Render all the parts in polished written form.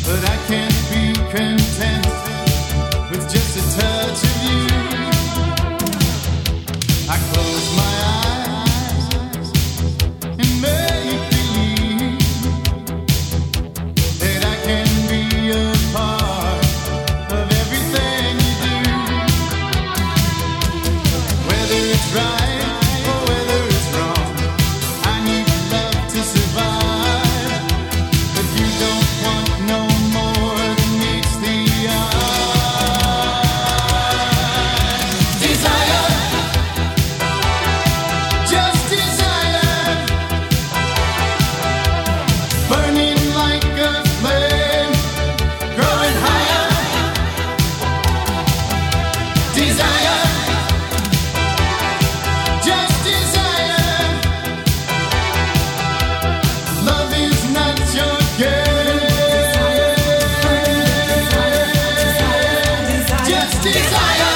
but I can't be content with just a touch of you. I close my eyes and make believe that I can be a part of everything you do. Whether it's right or whether it's wrong, I need love to survive. But you don't want no more than meets the eye. Desire, just desire, burning like a flame, growing higher. Desire, just desire. Love is not your game. Just desire.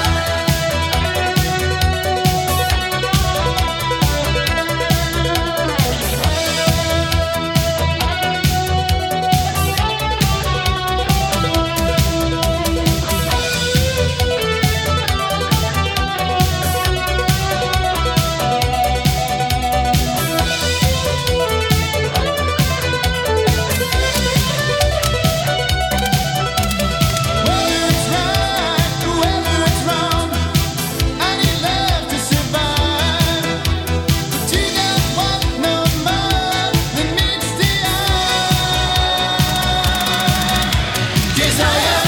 Whether it's right or whether it's wrong, I need love to survive. But you don't want no more than meets the eye. Desire,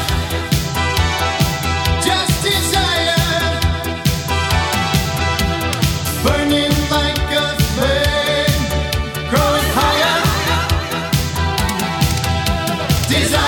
just desire, burning like a flame, growing higher. Desire.